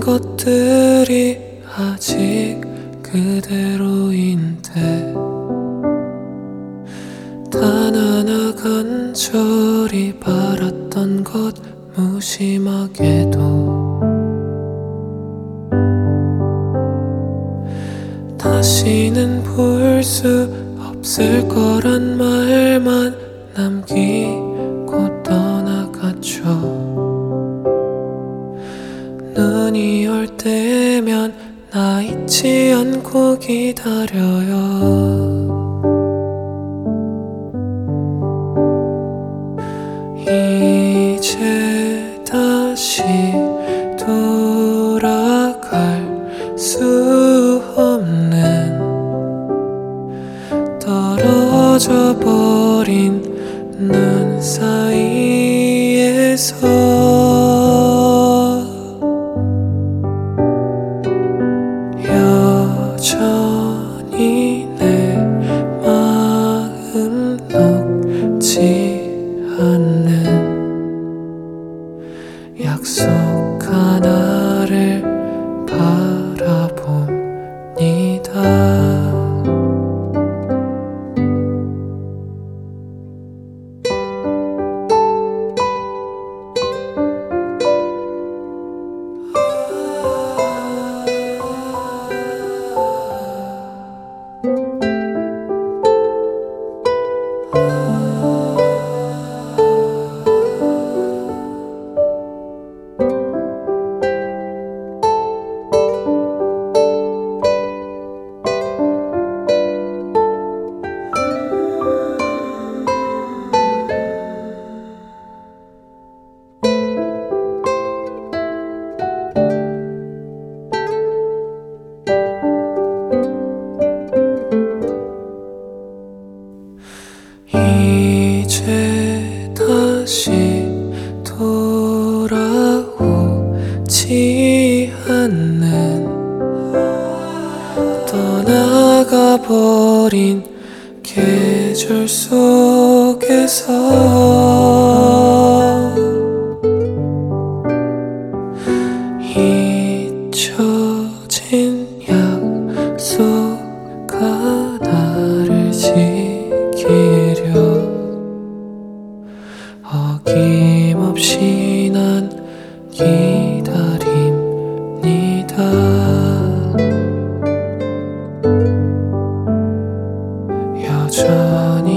것들이 아직 그대로인데 단 하나 간절히 바랐던 것 무심하게도 다시는 볼 수 없을 거란 말만 남기고 떠나갔죠. 눈이 올 때면 나 잊지 않고 기다려요. 이제 다시 돌아갈 수 없는 떨어져 버린 눈 사이에서 여전히 내 마음 녹지 않는 약속 하나를 바라봅니다. 이제 다시 돌아오지 않는 떠나가 버린 계절 속에서 잊혀진 약속 하나를 지키려 어김없이 난 기다립니다. 여전히